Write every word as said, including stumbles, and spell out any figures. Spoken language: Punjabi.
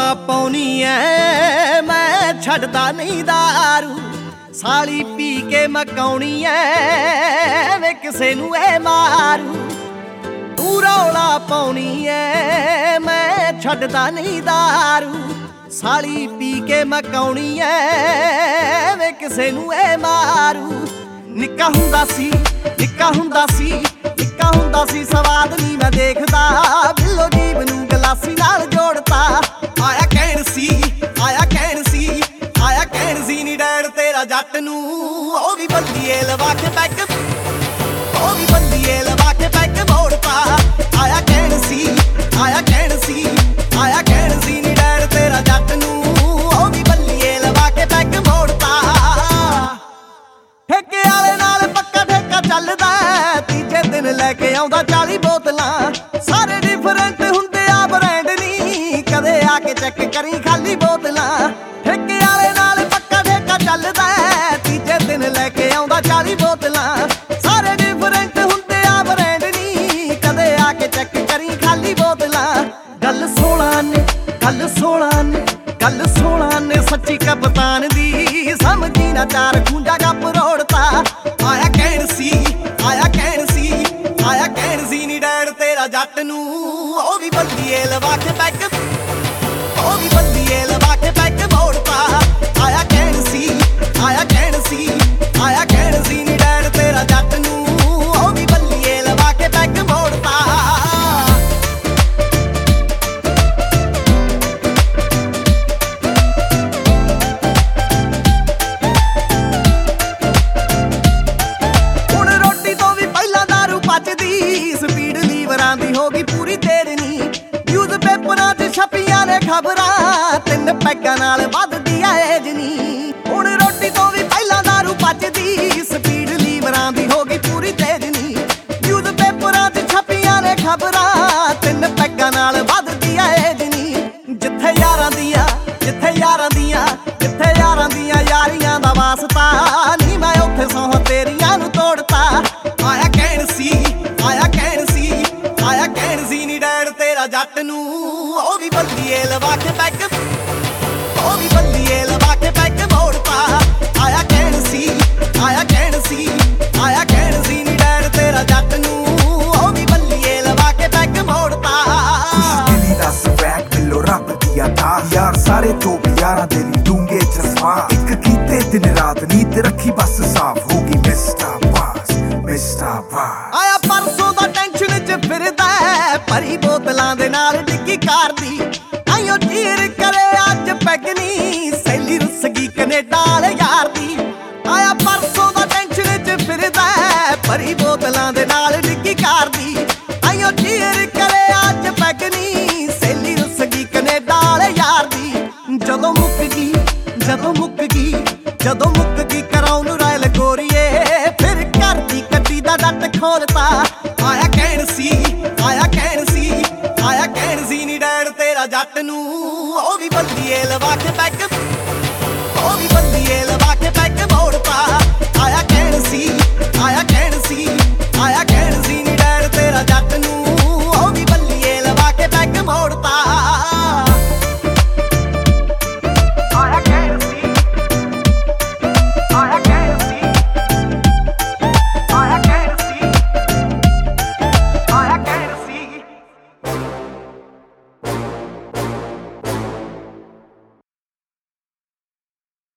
ਰੌਲਾ ਪਾਉਣੀ ਐ ਮੈਂ ਛੱਡਦਾ ਨਹੀਂ ਦਾਰੂ। ਸਾਲੀ ਪੀ ਕੇ ਮਕਾਉਣੀ ਐ ਵੇ ਕਿਸੇ ਨੂੰ ਐ ਮਾਰੂ। ਤੂੰ ਰੌਲਾ ਪਾਉਣੀ ਐ ਮੈਂ ਛੱਡਦਾ ਨਹੀਂ ਦਾਰੂ। ਸਾਲੀ ਪੀ ਕੇ ਮਕਾਉਣੀ ਐ ਵੇ ਕਿਸੇ ਨੂੰ ਐ ਮਾਰੂ। ਨਿੱਕਾ ਹੁੰਦਾ ਸੀ ਨਿੱਕਾ ਹੁੰਦਾ ਸੀ ਨਿੱਕਾ ਹੁੰਦਾ ਸੀ ਸਵਾਦ ਨਹੀਂ ਮੈਂ ਦੇਖਦਾ। ਬਿੱਲੋ ਜੀਵ ਨੂੰ ਗਲਾਸੀ ਨਾਲ ਜੋੜਤਾ। ਆਇਆ ਕਹਿਣ ਸੀ ਆਇਆ ਕਹਿਣ ਸੀ ਆਇਆ ਕਹਿਣ ਸੀ ਨੀ ਡੈਡ ਤੇਰਾ ਜੱਟ ਨੂੰ। ਉਹ ਵੀ ਬੰਦੀਏ ਲਵਾ ਕੇ ਪੈਗ ਉਹ ਵੀ ਬੰਦੀਏ ਲਵਾ ਕੇ ਪੈਗ ਮੋੜਤਾ। ਆਇਆ ਕਹਿਣ ਸੀ ਆਇਆ ਕਹਿਣ ਸੀ ਆਇਆ ਕਹਿਣ ਸੀ ਨੀ ਡੈਡ ਤੇਰਾ ਜੱਟ ਨੂੰ। ਉਹ ਵੀ ਬੰਦੀਏ ਲਵਾ ਕੇ ਪੈਗ ਮੋੜਤਾ। ਠੇਕੇ ਵਾਲੇ ਨਾਲ ਪੱਕਾ ਠੇਕਾ ਚੱਲਦਾ। ਤੀਜੇ ਦਿਨ ਲੈ ਕੇ ਆਉਂਦਾ ਚਾਲੀ ਬੋਤਲਾਂ। ਸਾਰੇ ਡਿਫਰੈਂਟ ਹੁੰਦੇ ਆ ਬ੍ਰਾਂਡ ਨੀ ਕਦੇ ਆ ਕੇ ਚੈੱਕ ਕਰੀ ਖਾਲੀ ਬੋਤਲਾਂ। ਠੇਕੇ ਵਾਲੇ ਨਾਲ ਪੱਕਾ ਠੇਕਾ ਚੱਲਦਾ। ਤੀਜੇ ਦਿਨ ਲੈ ਕੇ ਆਉਂਦਾ ਚਾਲੀ ਬੋਤਲਾਂ। ਸਾਰੇ ਡਿਫਰੈਂਟ ਹੁੰਦੇ ਆ ਬ੍ਰਾਂਡ ਨੀ ਕਦੇ ਆ ਕੇ ਚੈੱਕ ਕਰੀ ਖਾਲੀ ਬੋਤਲਾਂ। ਗੱਲ ਸੋਲਾਂ ਨੇ ਗੱਲ ਸੋਲਾਂ ਨੇ ਗੱਲ ਸੋਲਾਂ ਨੇ ਸੱਚੀ ਕਪਤਾਨ ਦੀ। ਸਮਝੀ ਨਾ ਚਾਰ ਖੂੰਜਾ ਗੱਪ ਰੋੜਤਾ। ਆਇਆ ਕਹਿਣ ਸੀ ਆਇਆ ਕਹਿਣ ਸੀ ਆਇਆ ਕਹਿਣ ਸੀ ਨੀ ਡੈਡ ਤੇਰਾ ਜੱਟ ਨੂੰ। ਉਹ ਵੀ ਬੰਦੀਏ ਲਵਾ ਕੇ ਪੈਗ ਉਹ ਵੀ ਬੰਦੀਏ ਲਵਾ ਕੇ ਪੈਗ ਮੋੜਤਾ। ਆਇਆ ਕਹਿਣ ਸੀ ਆਇਆ ਕਹਿਣ ਸੀ ਆਇਆ ਕਹਿਣ ਸੀ ਨੀ ਡੈਡ ਤੇਰਾ ਜੱਟ ਨੂੰ। ਉਹ ਵੀ ਬੰਦੀਏ ਲਵਾ ਕੇ ਪੈਗ ਮੋੜਤਾ। ਸਪੀਡ ਲੀਵਰਾਂ ਦੀ ਹੋ ਗਈ ਪੂਰੀ ਤੇਰਨੀ। ਨਿਊਜ਼ ਪੇਪਰਾਂ 'ਚ ਛਪੀਆਂ ਨੇ ਖਬਰਾਂ। ਤਿੰਨ ਪੈਗਾਂ ਨਾਲ ਵੱਧਦੀ ਆ ਏਜ ਨੀ। ਹੁਣ ਰੋਟੀ ਤੋਂ ਵੀ ਪਹਿਲਾਂ ਦਾਰੂ ਪਚਦੀ। ਸਪੀਡ ਲੀਵਰਾਂ ਦੀ ਹੋ ਗਈ ਪੂਰੀ ਤੇਰਨੀ। ਨਿਊਜ਼ ਪੇਪਰਾਂ 'ਚ ਛਪੀਆਂ ਨੇ ਖਬਰਾਂ। ਤਿੰਨ ਪੈਗਾਂ ਨਾਲ ਵੱਧਦੀ ਆ ਏਜ ਨੀ। ਜਿੱਥੇ ਯਾਰਾਂ ਦੀਆਂ ਜਿੱਥੇ ਯਾਰਾਂ ਦੀਆਂ ਜਿੱਥੇ ਯਾਰਾਂ ਦੀਆਂ ਯਾਰੀਆਂ ਦਾ ਵਾਸਤਾ ਨੀ ਮੈਂ ਉੱਥੇ ਸੌਂ ਤੇਰੀਆਂ ਨੂੰ ਤੋੜਤਾ। ਆਇਆ ਕਹਿਣ ਸੀ ਆਇਆ ਕਹਿਣ ਸੀ ਆਇਆ ਕਹਿਣ ਸੀ ਨੀ ਡੈਡ ਤੇਰਾ ਜੱਟ ਨੂੰ। ਉਹ ਵੀ ਬੰਦੀਏ ਲਵਾ ਕੇ ਪੈਗ ਉਹ ਵੀ ਬੰਦੀਏ ਲਵਾ ਕੇ ਪੈਗ ਮੋੜਤਾ। ਆਇਆ ਕਹਿਣ ਸੀ ਆਇਆ ਕਹਿਣ ਸੀ ਆਇਆ ਕਹਿਣ ਸੀ ਨੀ ਡੈਡ ਤੇਰਾ ਜੱਟ ਨੂੰ। ਉਹ ਵੀ ਬੰਦੀਏ ਲਵਾ ਕੇ ਪੈਗ ਮੋੜਤਾ। ਖੁਸ਼ਦਿਲੀ ਦਾ ਸਵੈਗ ਦਿਲੋਂ ਰੱਬ ਦੀਆਂ ਥਾ। ਯਾਰ ਸਾਰੇ ਤੋਂ ਯਾਰਾਂ ਦੇ ਲਈ ਡੂੰਗੇ ਜਜ਼ਬਾ। ਇੱਕ ਕੀਤੇ ਦਿਨ ਰਾਤ ਨੀਂਦ ਰੱਖੀ ਬਸ ਸਾਫ਼ ਹੋ ਗਈ ਮਿਸਟਰ ਬਾਸ ਮਿਸਟਰ ਬਾਸ। ਆਇਆ ਪਰਸੋਂ ਦਾ ਟੈਨਸ਼ਨ 'ਚ ਫਿਰਦਾ ਭਰੀ ਬੋਤਲਾਂ ਦੇ ਨਾਲ ਡਿੱਗੀ ਕਾਰ ਦੀ। ਆਇਓ ਚੀਰ ਕਰੇ ਅੱਜ ਪੈਗ ਨੀ ਸੈਲੀ ਰੁੱਸ ਗਈ ਕਨੇਡਾ ਵਾਲੇ ਯਾਰ ਦੀ। ਆਇਆ ਪਰਸੋਂ ਦਾ ਟੈਨਸ਼ਨ 'ਚ ਫਿਰਦਾ ਭਰੀ ਬੋਤਲਾਂ ਦੇ ਨਾਲ ਡਿੱਗੀ ਕਾਰ ਦੀ। ਆਇਓ ਚੀਰ ਕਰੇ ਅੱਜ ਪੈਗ ਨੀ ਸੈਲੀ ਰੁੱਸ ਗਈ ਕਨੇਡਾ ਵਾਲੇ ਯਾਰ ਦੀ। ਜਦੋਂ ਮੁੱਕ ਗਈ ਜਦੋਂ ਮੁੱਕ ਗਈ ਜਦੋਂ ਮੁੱਕ ਗਈ ਕਰਾਉਣ ਰਾਇਲ ਗੋਰੀਏ। ਫਿਰ ਘਰ ਦੀ ਕੱਢੀ ਦਾ ਡੱਟ ਖੋਲਤਾ। ਆਇਆ ਕਹਿਣ ਸੀ ਆਇਆ ਕਹਿਣ ਸੀ ਆਇਆ ਕਹਿਣ ਸੀ ਨੀ ਡੈਡ ਤੇਰਾ ਜੱਟ ਨੂੰ। ਉਹ ਵੀ ਬੰਦੀਏ ਲਵਾ ਕੇ ਪੈਗ